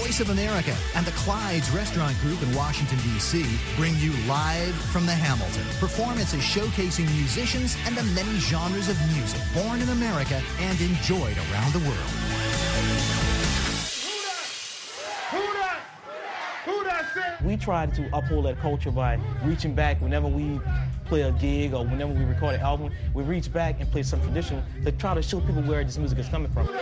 Voice of America and the Clyde's Restaurant Group in Washington, D.C. bring you Live from the Hamilton. Performances showcasing musicians and the many genres of music born in America and enjoyed around the world. We try to uphold that culture by reaching back whenever we play a gig or whenever we record an album. We reach back and play some traditional to try to show people where this music is coming from.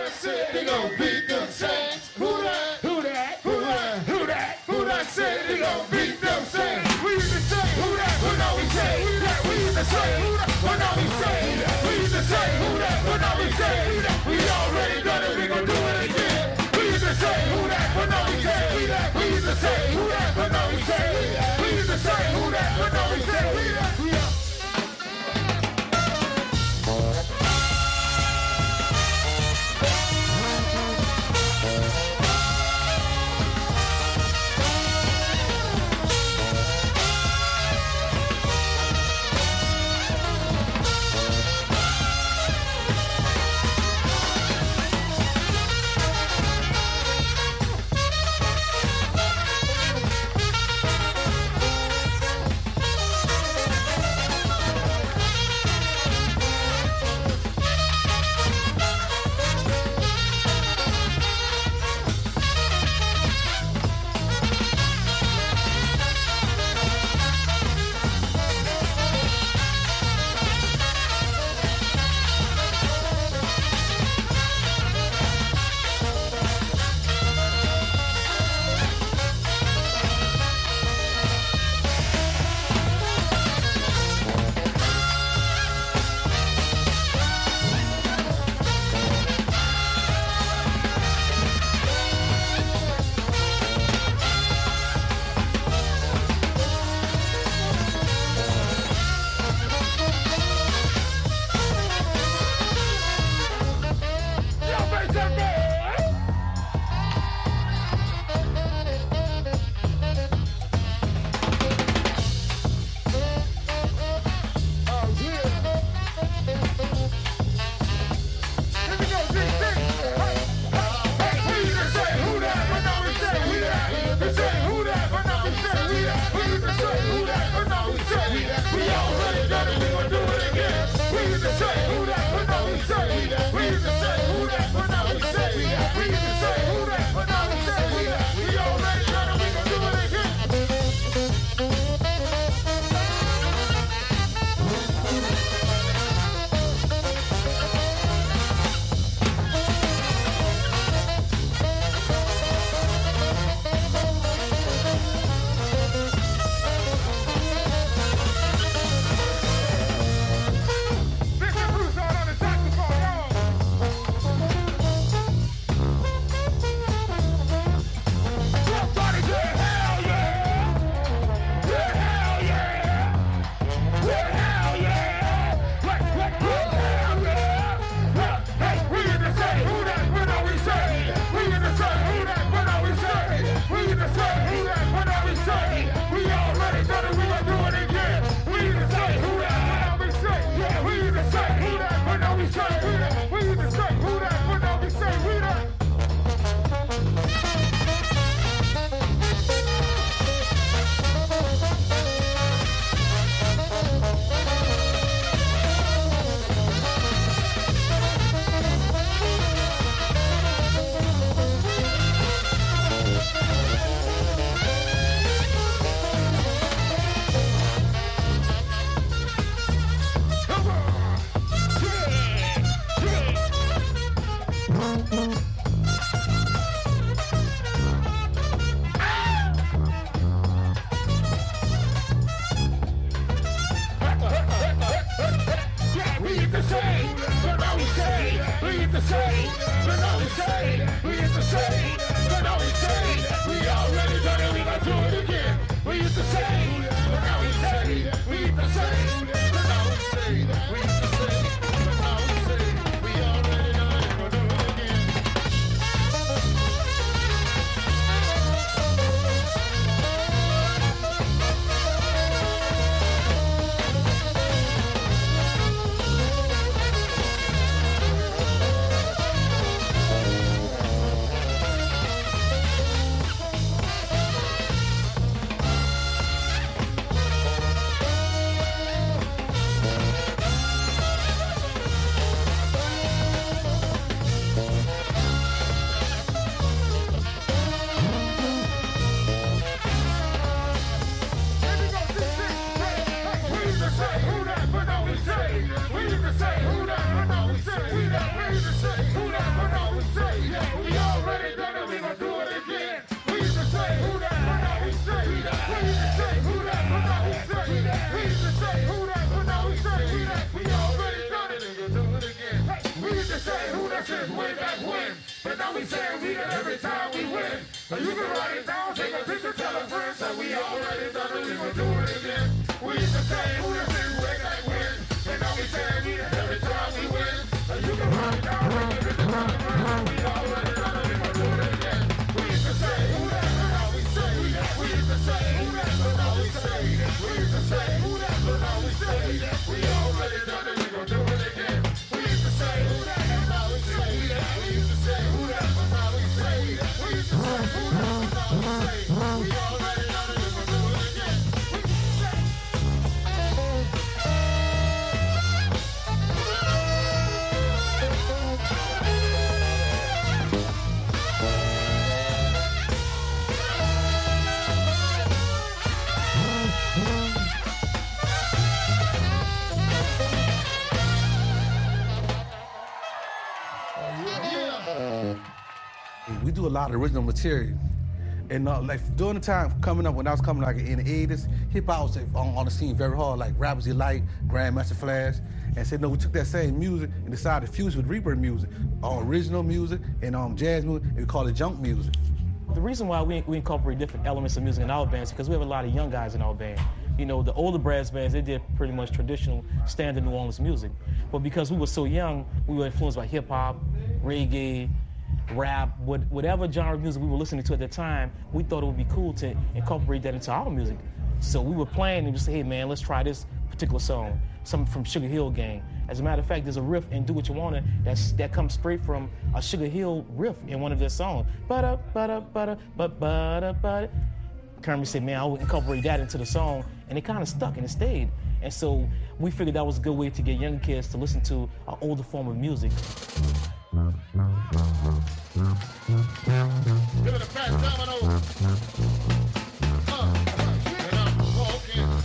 now we say we that every time we win. So you can write it down, take a picture, tell a friend. So we already done it, we gon' do it again. We used to say who the big way that win. And now we say we that every time we win. So you can write it down, take a picture, tell a friend. So we already done it, we gon' do it again. We used to say who that, but now we say that. We used to say who that, but now we say that. We used to say who that, but now we say that. We already done it, we gon' do it again. We used to say who that, and now we say that. We used to say who that, but now we say that. We used to say who that, but now we say that. We already done it, we gon' do it again. We used to say. We do a lot of original material. And like during the time coming up, when I was coming like in the 80s, hip hop was on the scene very hard, like Rappers Delight, Grandmaster Flash. And said, no, we took that same music and decided to fuse with Rebirth music, original music and jazz music, and we call it junk music. The reason why we incorporate different elements of music in our band is because we have a lot of young guys in our band. You know, the older brass bands, they did pretty much traditional, standard New Orleans music. But because we were so young, we were influenced by hip-hop, reggae, rap, whatever genre of music we were listening to at the time, we thought it would be cool to incorporate that into our music. So we were playing and just say, hey man, let's try this particular song, something from Sugar Hill Gang. As a matter of fact, there's a riff in Do What You Wanna that comes straight from a Sugar Hill riff in one of their songs. Kermit said, man, I would incorporate that into the song, and it kind of stuck and it stayed. And so we figured that was a good way to get younger kids to listen to an older form of music. Give it a fat domino. And I'm walking.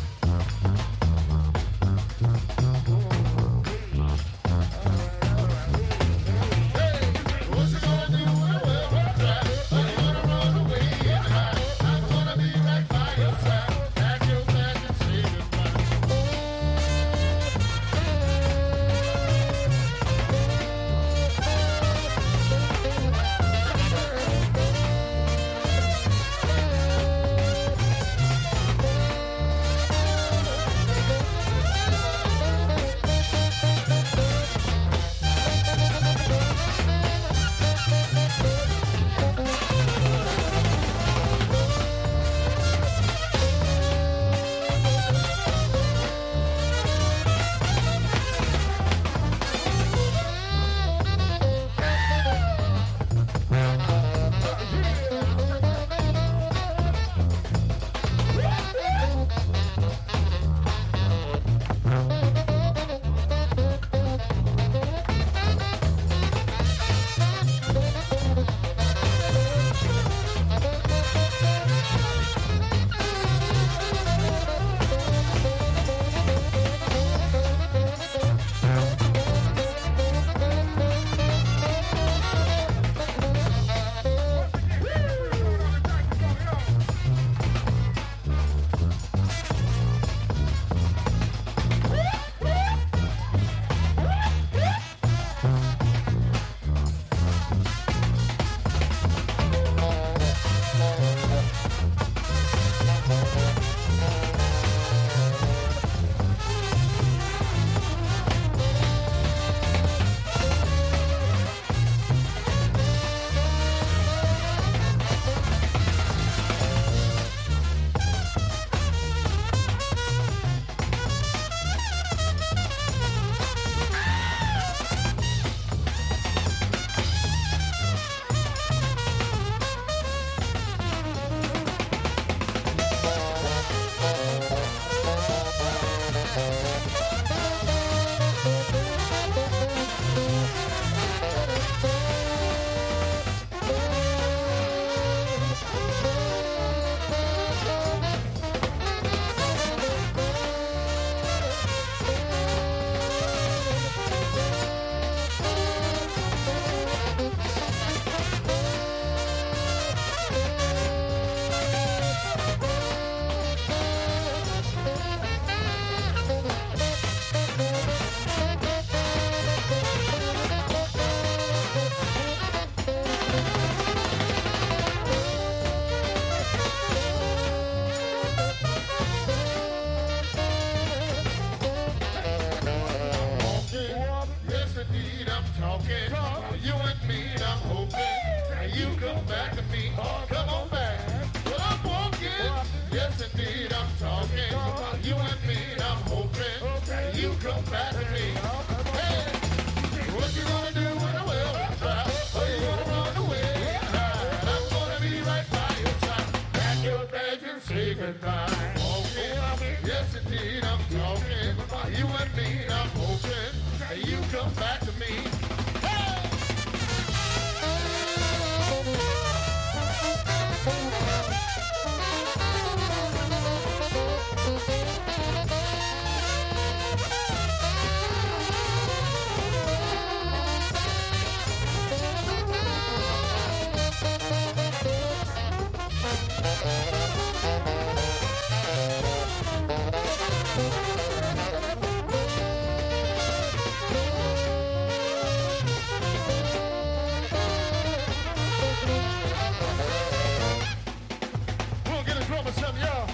We'll get a drum or something, y'all.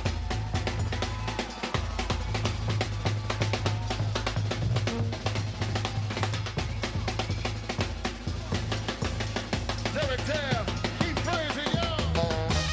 Derek Tab, keep praising y'all.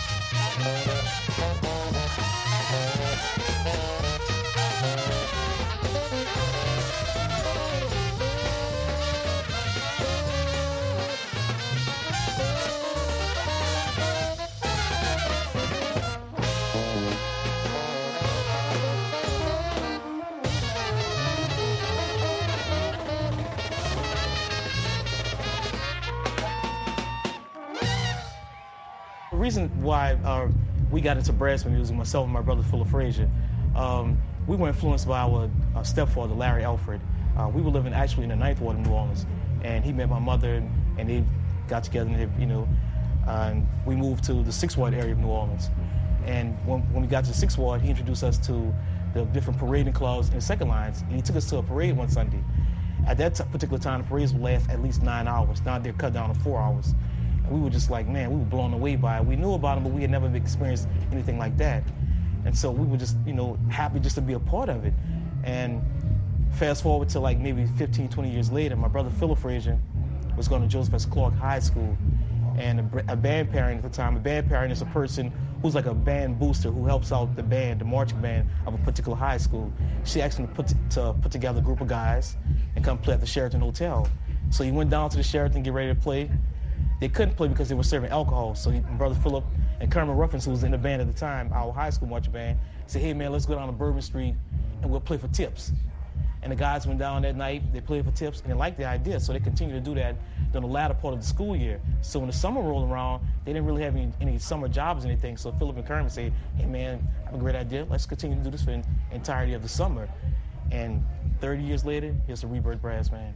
The reason why we got into brass band music, myself and my brother Philip Frazier, we were influenced by our stepfather, Larry Alfred. We were living actually in the Ninth Ward of New Orleans, and he met my mother, and they got together, and and we moved to the Sixth Ward area of New Orleans. And when we got to the Sixth Ward, he introduced us to the different parading clubs and second lines, and he took us to a parade one Sunday. At that particular time, the parades would last at least 9 hours. Now they're cut down to 4 hours. And we were just like, man, we were blown away by it. We knew about them, but we had never experienced anything like that. And so we were just, happy just to be a part of it. And fast forward to like maybe 15, 20 years later, my brother Philip Frazier was going to Joseph S. Clark High School. And a band parent at the time, a band parent is a person who's like a band booster who helps out the band, the marching band of a particular high school. She asked him to put together a group of guys and come play at the Sheraton Hotel. So he went down to the Sheraton, get ready to play. They couldn't play because they were serving alcohol. So my brother Philip and Kermit Ruffins, who was in the band at the time, our high school marching band, said, hey man, let's go down to Bourbon Street and we'll play for tips. And the guys went down that night, they played for tips, and they liked the idea, so they continued to do that during the latter part of the school year. So when the summer rolled around, they didn't really have any summer jobs or anything, so Philip and Kermit said, hey man, I have a great idea, let's continue to do this for the entirety of the summer. And 30 years later, here's the Rebirth Brass Band.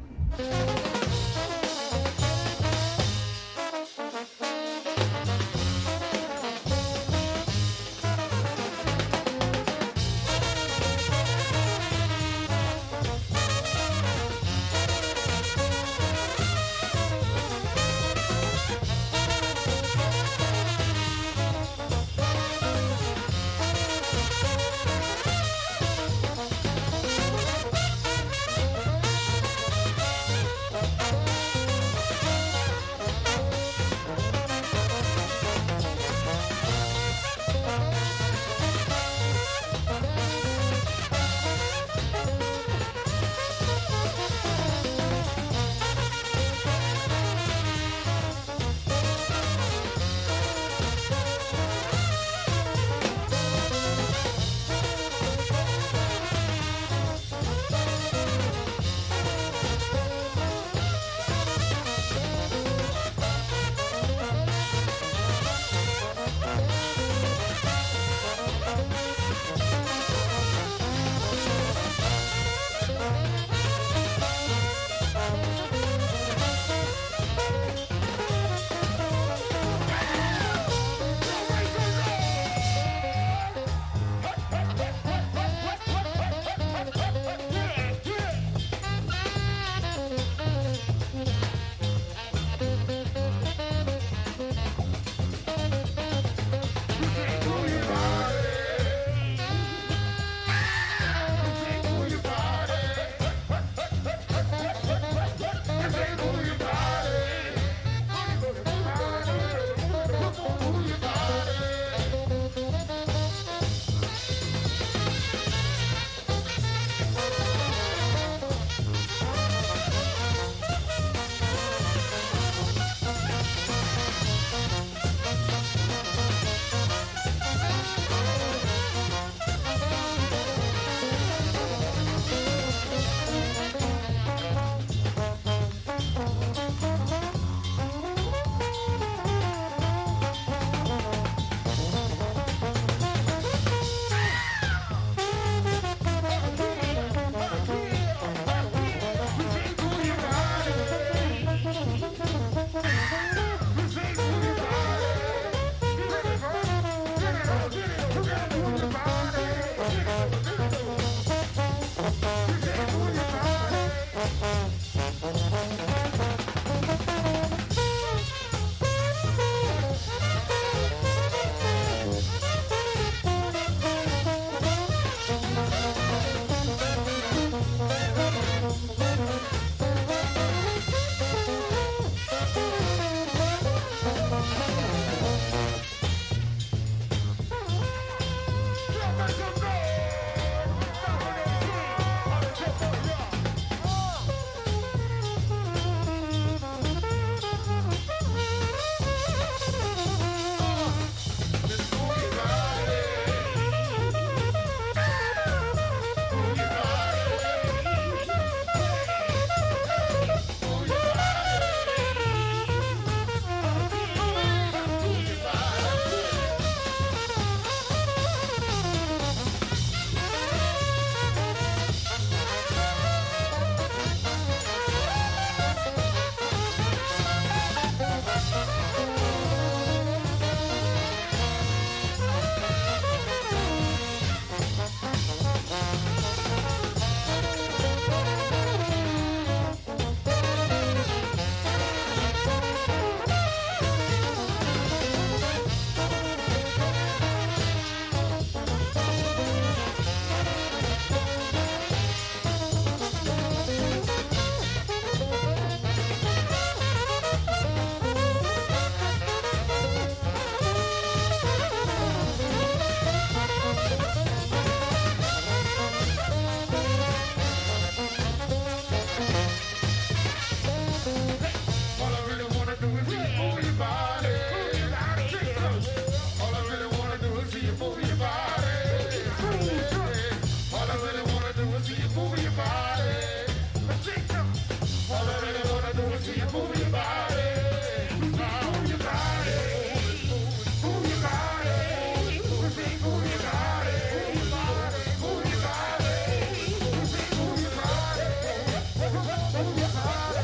All I really wanna do is see you move your body. All I really wanna do is see you move your body. All I really wanna do is see you move your body. Move your body. Move your body. Move your body. Move your body. Move your body. Move your body. Move your body.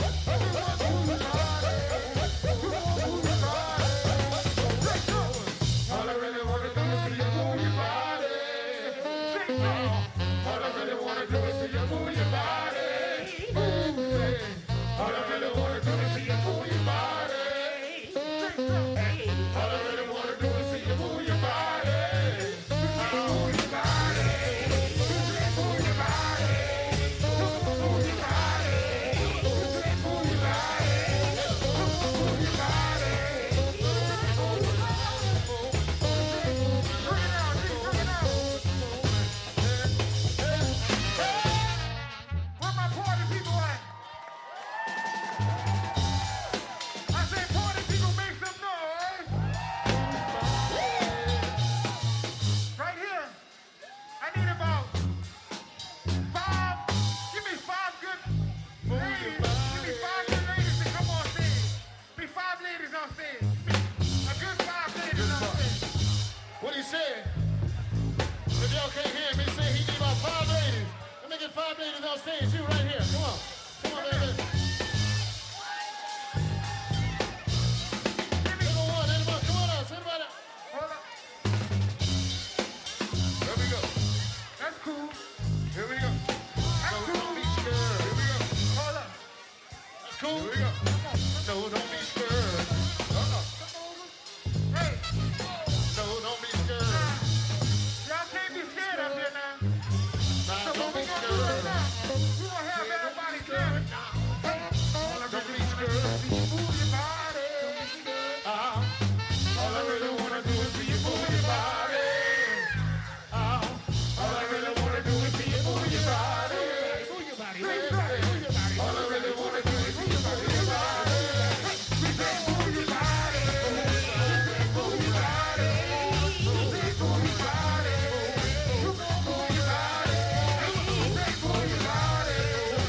All I really wanna do is see you move your body. All I really wanna do is see you move your body. All I really wanna do is see you move your body. All I really wanna do is see you move your body. Move your body. Move your body. Move your body. Move your body. Move your body. Bring it out, bring it out. Where my party people at? I say party people make some noise. Right here. I need about 5. Give me 5 good ladies. Give me 5 good ladies to come on stage. Give me 5 ladies on stage. A good 5 ladies on stage. What he said? If y'all can't hear me, say he need about 5 ladies. Let me get 5 ladies on stage. You right here. Come on. Come on, baby. Anyone, anyone, come on else. Anybody? Hold up. There we go. That's cool. Here we go. That's cool. Don't be scared. Here we go. Hold up. That's cool. Here we go. So don't be scared. Hey. So don't be scared. Y'all can't be scared up here now. So what we gonna do right now? We gonna have everybody scared. All I really scared. See you move your body. All I really wanna do is see you move your body. All I really wanna do is see you move your body. Move your body. Move your body. All I really wanna do is see you move your body. We say move your body. Move your body. Move your body. Move your body. Move your body. Move your body.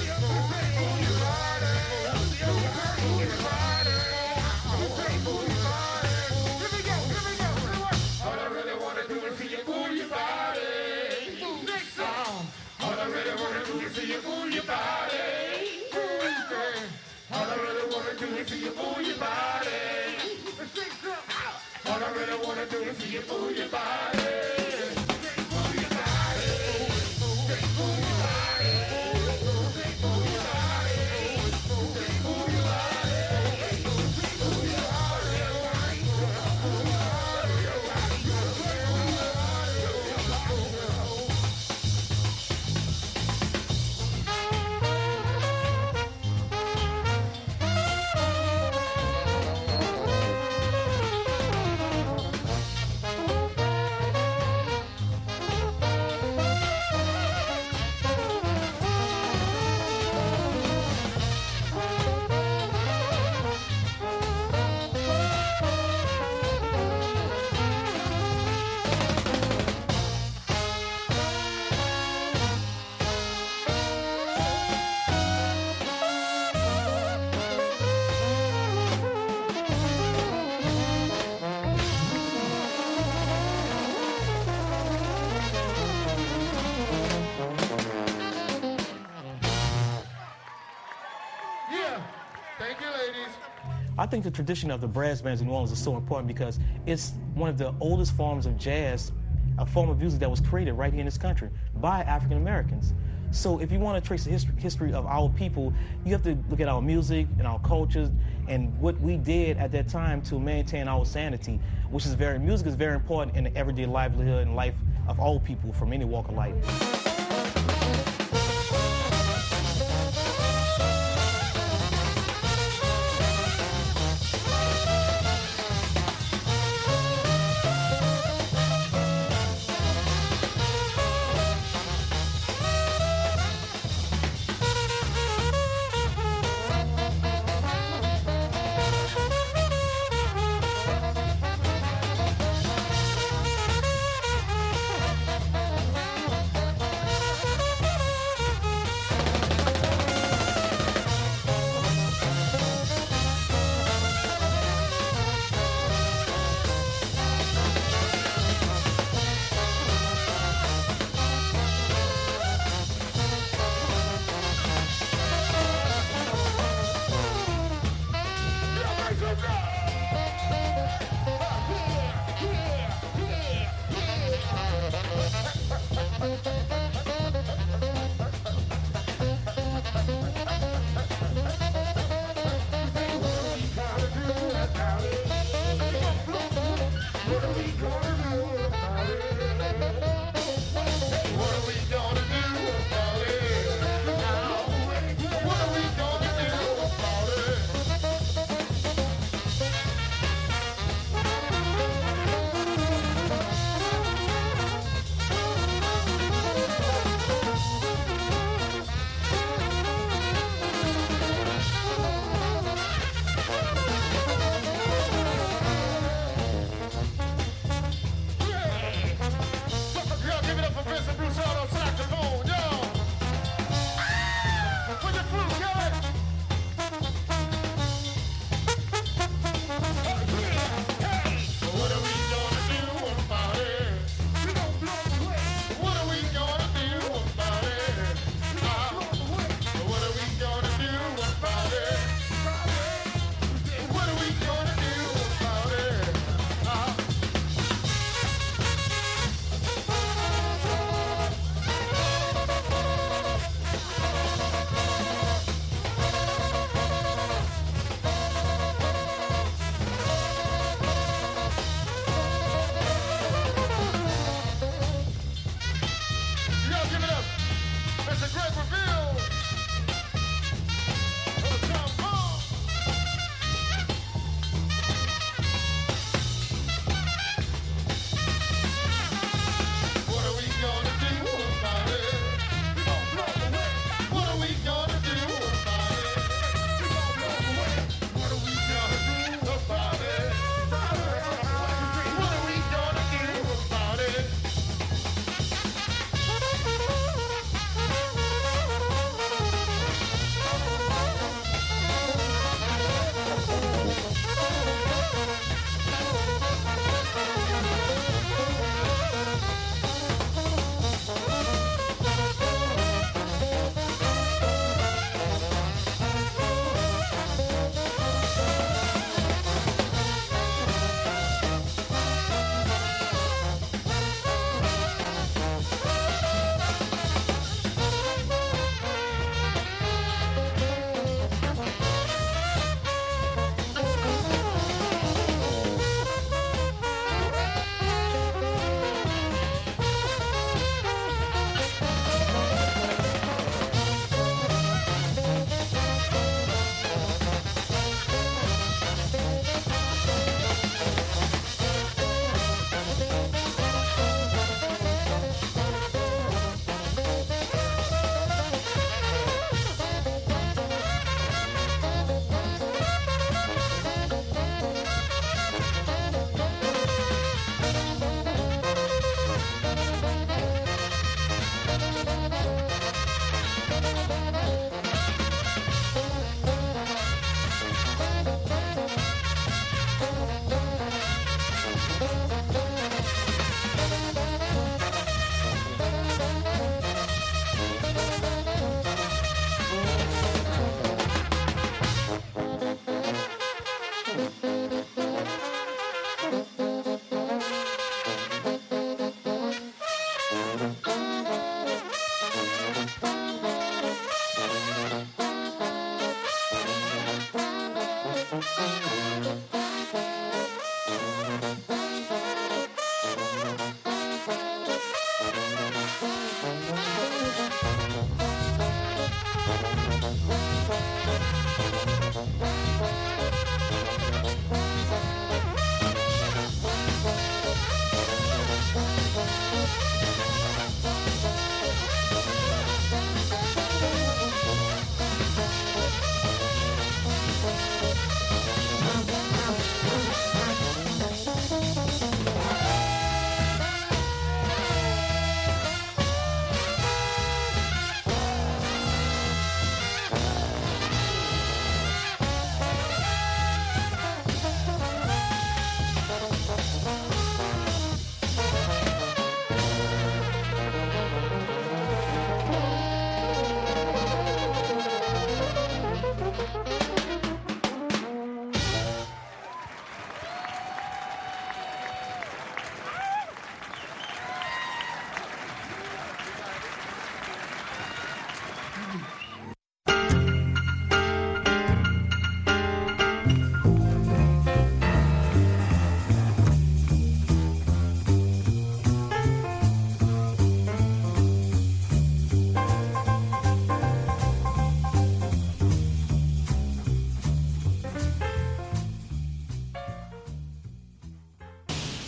Here we go. All I really wanna do is see you move your body. Next song. All I really wanna do is see you move your body. All I really wanna do is see you move your body. All I really wanna do is see you move your body. Move your body. Move your body. Move your body. Move your Thank you, ladies. I think the tradition of the brass bands in New Orleans is so important because it's one of the oldest forms of jazz, a form of music that was created right here in this country by African Americans. So if you want to trace the history of our people, you have to look at our music and our cultures and what we did at that time to maintain our sanity, which is music is very important in the everyday livelihood and life of all people from any walk of life.